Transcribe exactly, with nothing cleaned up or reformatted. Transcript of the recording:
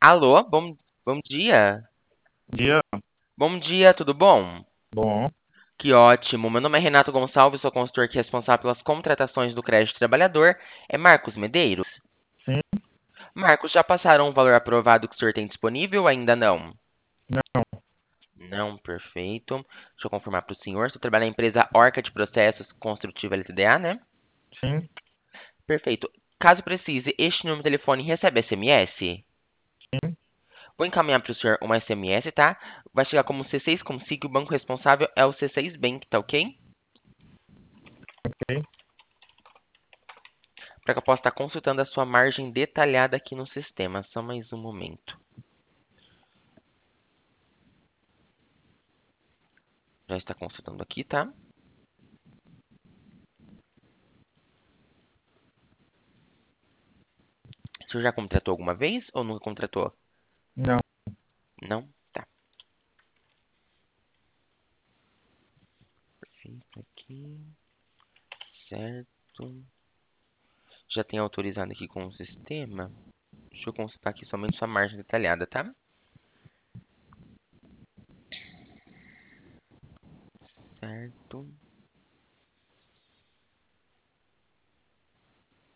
Alô, bom, bom dia. Dia Bom dia, tudo bom? bom. Que ótimo. Meu nome é Renato Gonçalves, sou consultor que é responsável pelas contratações do crédito trabalhador. É Marcos Medeiros? Sim, Marcos, já passaram o valor aprovado que o senhor tem disponível? Ainda não? não, Não, perfeito. Deixa eu confirmar para o senhor. Você trabalha na empresa Orca de Processos Construtiva L T D A, né? sim, Perfeito. Caso precise, este número de telefone recebe S M S? sim, Vou encaminhar para o senhor um S M S, tá? Vai chegar como C seis Consigo, o banco responsável é o C seis Bank, tá ok? ok. Para que eu possa estar consultando a sua margem detalhada aqui no sistema. Só mais um momento. Já está consultando aqui, tá? O senhor já contratou alguma vez ou nunca contratou? Não, Não? Tá. Perfeito aqui. Certo. Já tem autorizado aqui com o sistema. Deixa eu consultar aqui somente sua margem detalhada, tá? Certo.